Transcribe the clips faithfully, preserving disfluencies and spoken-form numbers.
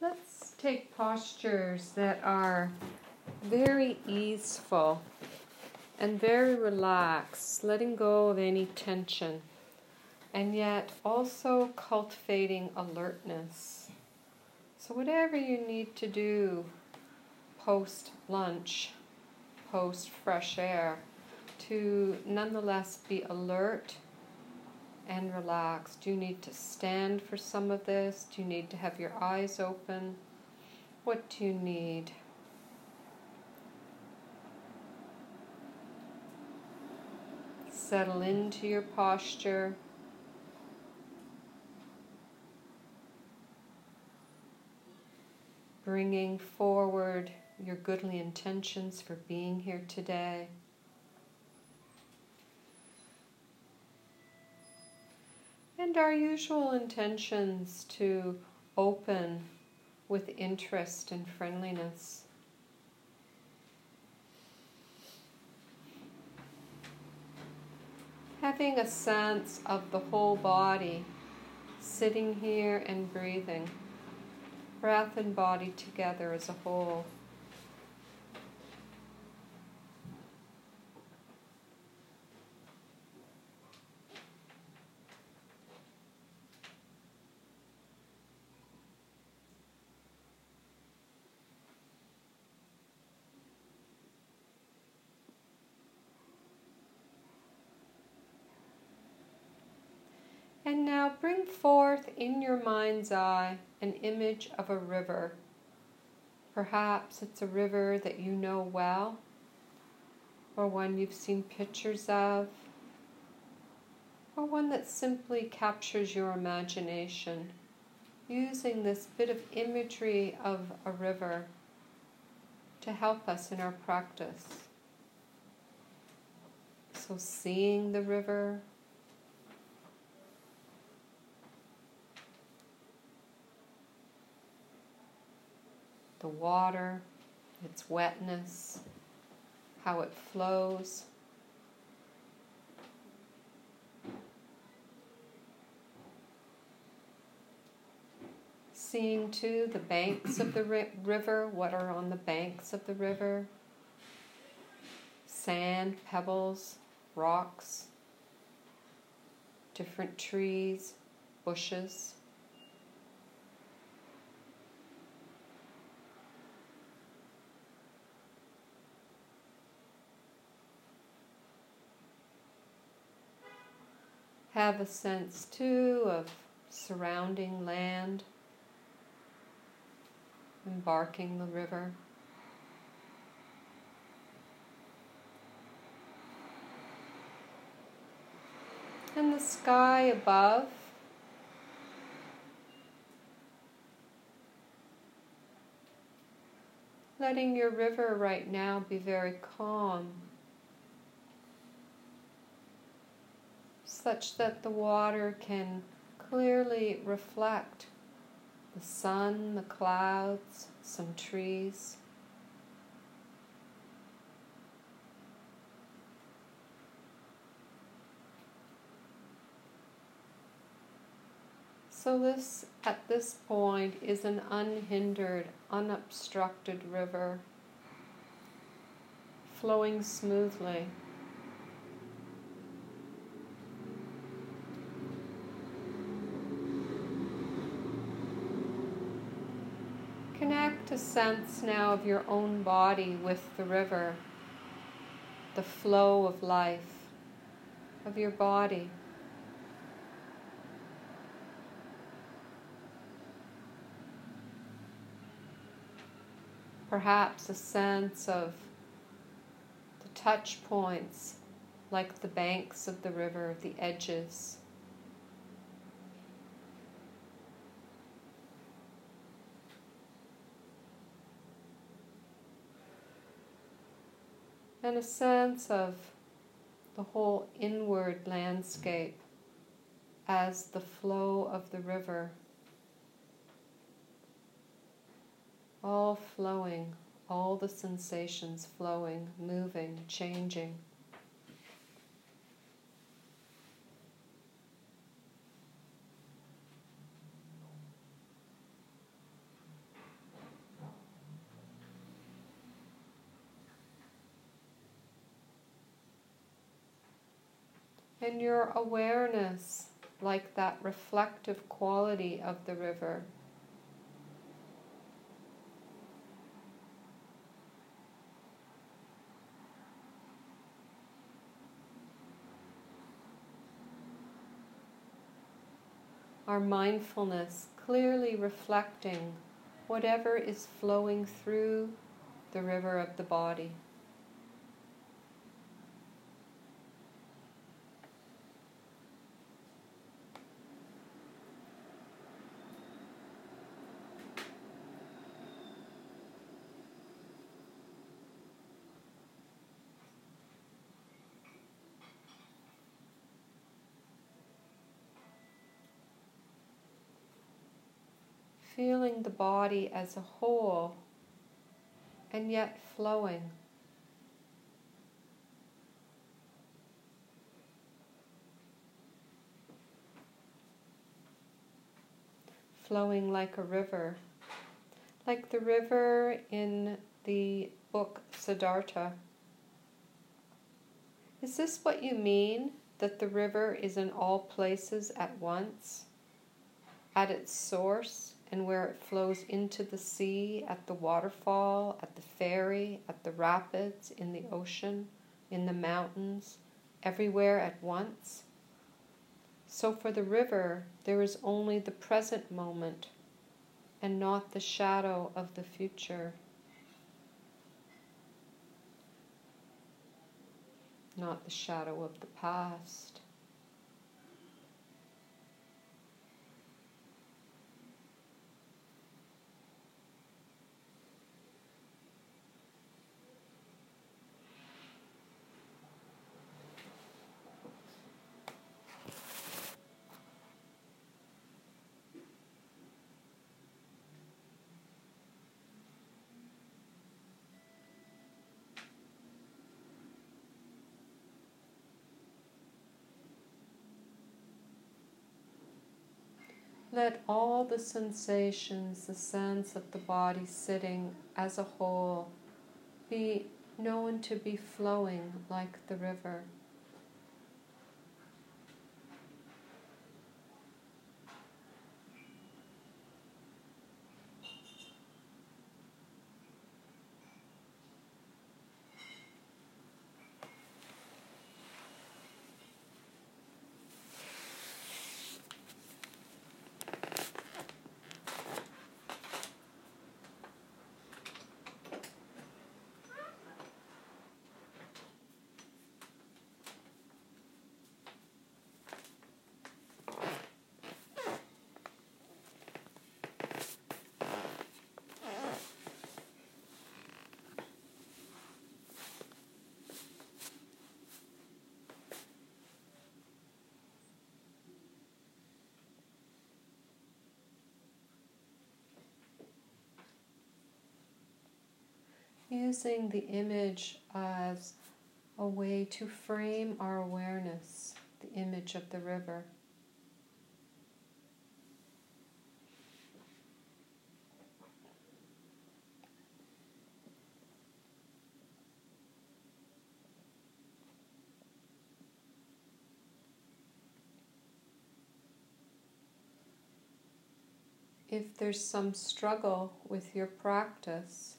Let's take postures that are very easeful and very relaxed, letting go of any tension, and yet also cultivating alertness. So whatever you need to do post-lunch, post-fresh air, to nonetheless be alert and relaxed. Do you need to stand for some of this? Do you need to have your eyes open? What do you need? Settle into your posture. Bringing forward your goodly intentions for being here today. And our usual intentions to open with interest and friendliness. Having a sense of the whole body, sitting here and breathing, breath and body together as a whole. And now bring forth in your mind's eye an image of a river. Perhaps it's a river that you know well, or one you've seen pictures of, or one that simply captures your imagination, using this bit of imagery of a river to help us in our practice. So seeing the river, the water, its wetness, how it flows. Seeing too the banks of the ri- river, what are on the banks of the river. Sand, pebbles, rocks, different trees, bushes. Have a sense too of surrounding land, embarking the river. And the sky above. Letting your river right now be very calm, such that the water can clearly reflect the sun, the clouds, some trees. So this, at this point, is an unhindered, unobstructed river, flowing smoothly. Connect a sense now of your own body with the river, the flow of life of your body. Perhaps a sense of the touch points, like the banks of the river, the edges. And a sense of the whole inward landscape as the flow of the river. All flowing, all the sensations flowing, moving, changing. And your awareness, like that reflective quality of the river. Our mindfulness clearly reflecting whatever is flowing through the river of the body. Feeling the body as a whole, and yet flowing. Flowing like a river. Like the river in the book Siddhartha. Is this what you mean, that the river is in all places at once, at its source, and where it flows into the sea, at the waterfall, at the ferry, at the rapids, in the ocean, in the mountains, everywhere at once? So for the river, there is only the present moment, and not the shadow of the future, not the shadow of the past. Let all the sensations, the sense of the body sitting as a whole, be known to be flowing like the river. Using the image as a way to frame our awareness, the image of the river. If there's some struggle with your practice,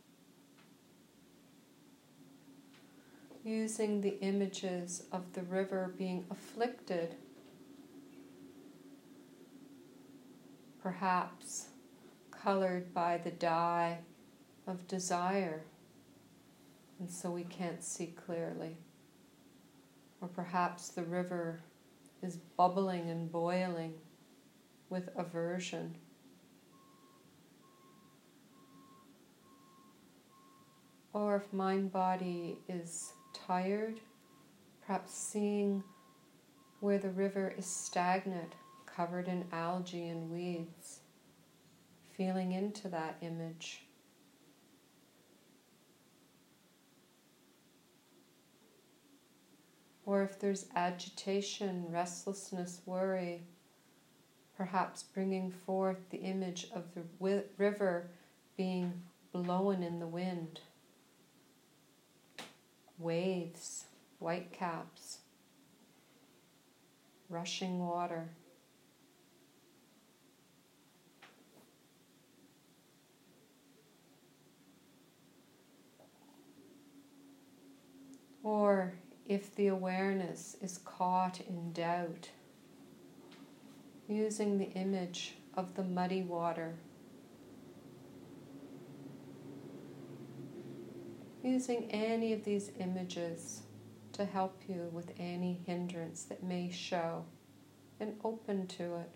using the images of the river being afflicted, perhaps colored by the dye of desire, and so we can't see clearly. Or perhaps the river is bubbling and boiling with aversion. Or if mind-body is tired, perhaps seeing where the river is stagnant, covered in algae and weeds, feeling into that image. Or if there's agitation, restlessness, worry, perhaps bringing forth the image of the wi- river being blown in the wind. Waves, white caps. rushing water. Or if the awareness is caught in doubt, using the image of the muddy water, using any of these images to help you with any hindrance that may show, and open to it.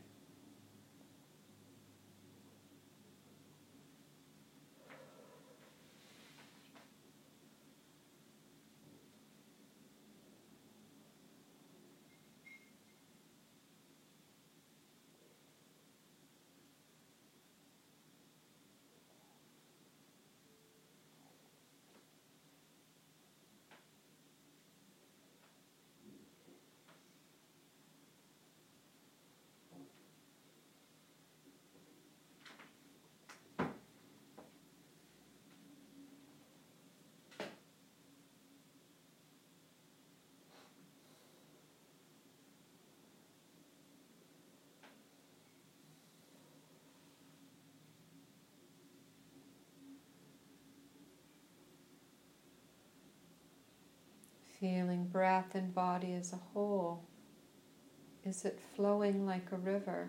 Feeling breath and body as a whole. Is it flowing like a river?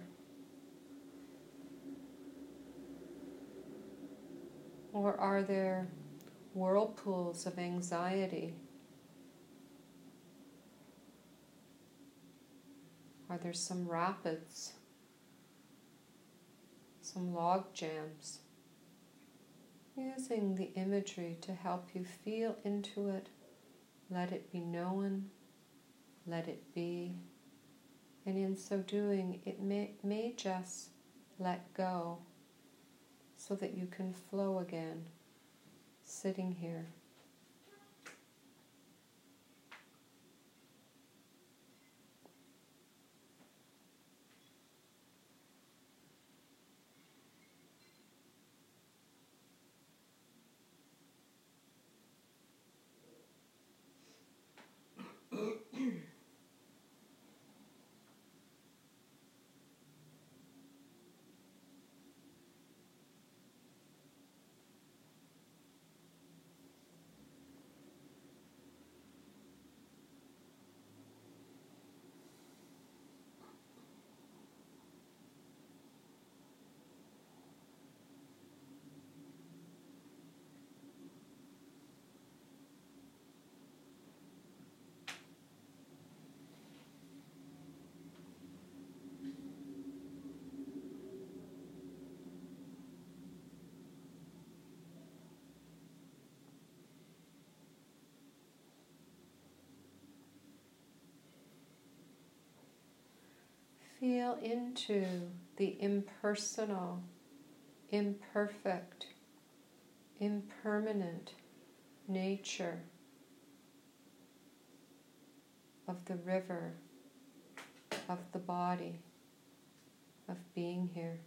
Or are there whirlpools of anxiety? Are there some rapids? Some log jams? Using the imagery to help you feel into it. Let it be known, let it be, and in so doing, it may, may just let go so that you can flow again, sitting here. Feel into the impersonal, imperfect, impermanent nature of the river, of the body, of being here.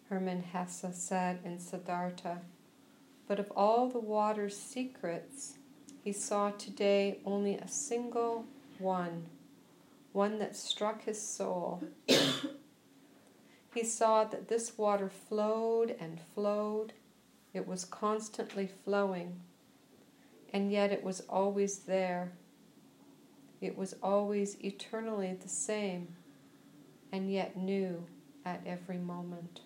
Hermann Hesse said in Siddhartha, but of all the water's secrets, he saw today only a single one, one that struck his soul. He saw that this water flowed and flowed. It was constantly flowing, and yet it was always there. It was always eternally the same, and yet new at every moment.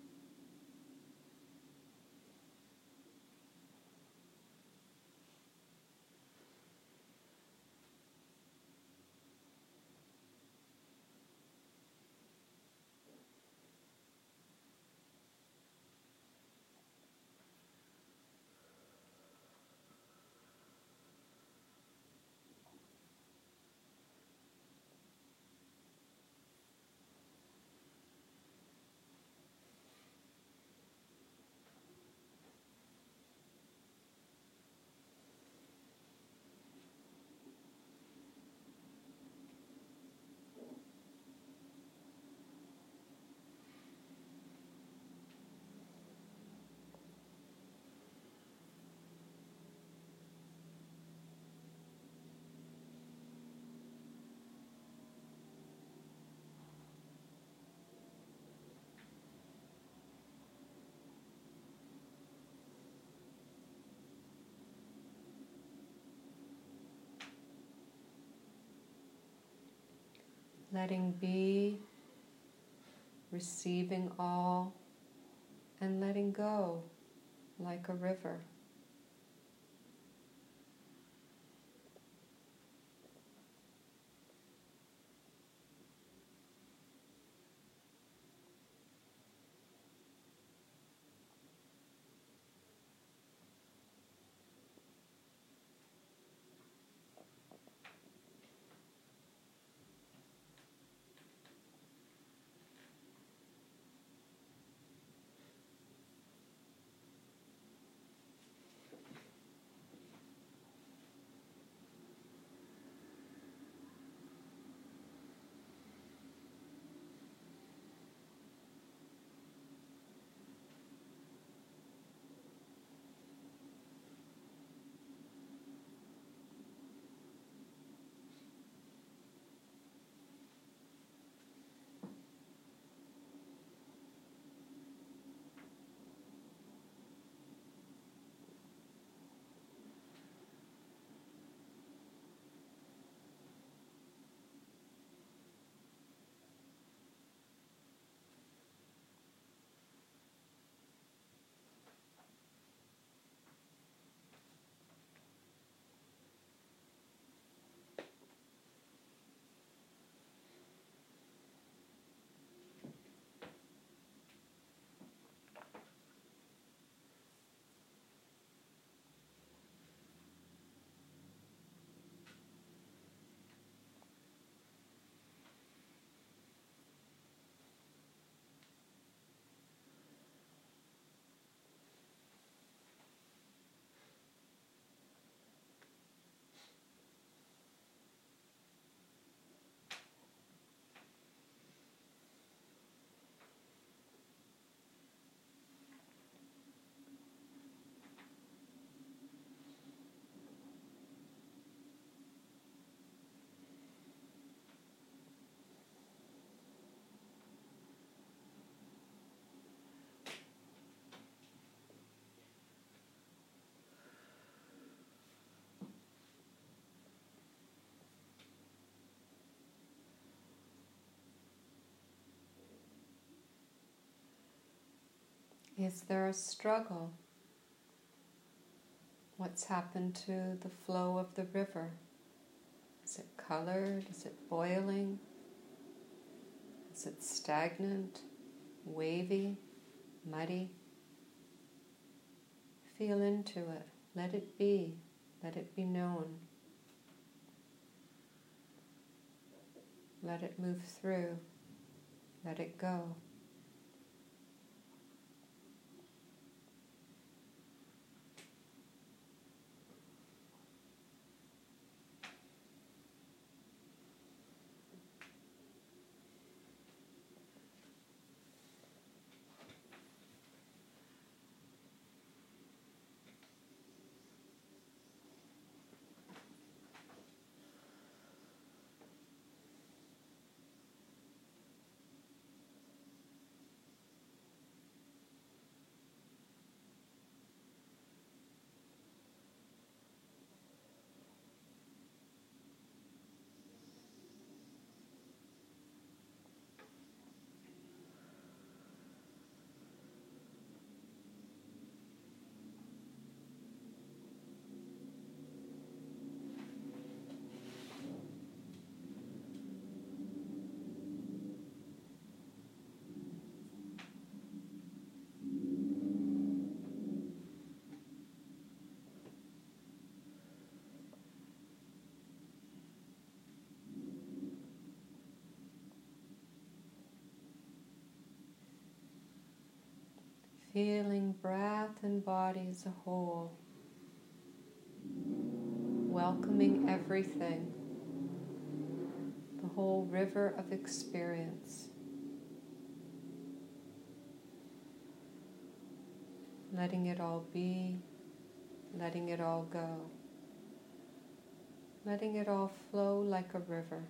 Letting be, receiving all, and letting go like a river. Is there a struggle? What's happened to the flow of the river? Is it colored? Is it boiling? Is it stagnant, wavy, muddy? Feel into it. Let it be. Let it be known. Let it move through. Let it go. Feeling breath and body as a whole. Welcoming everything. The whole river of experience. Letting it all be, letting it all go. Letting it all flow like a river.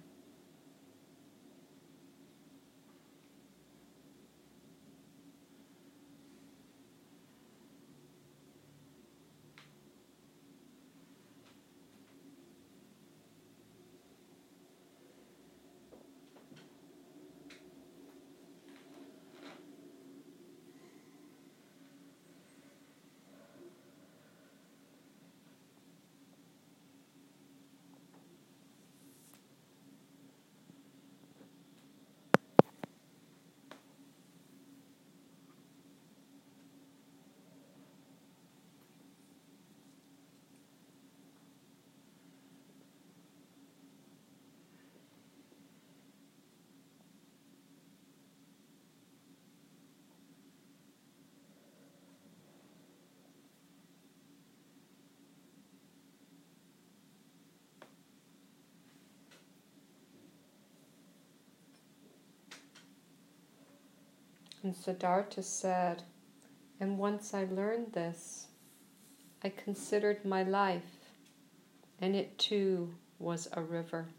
And Siddhartha said, and once I learned this, I considered my life, and it too was a river.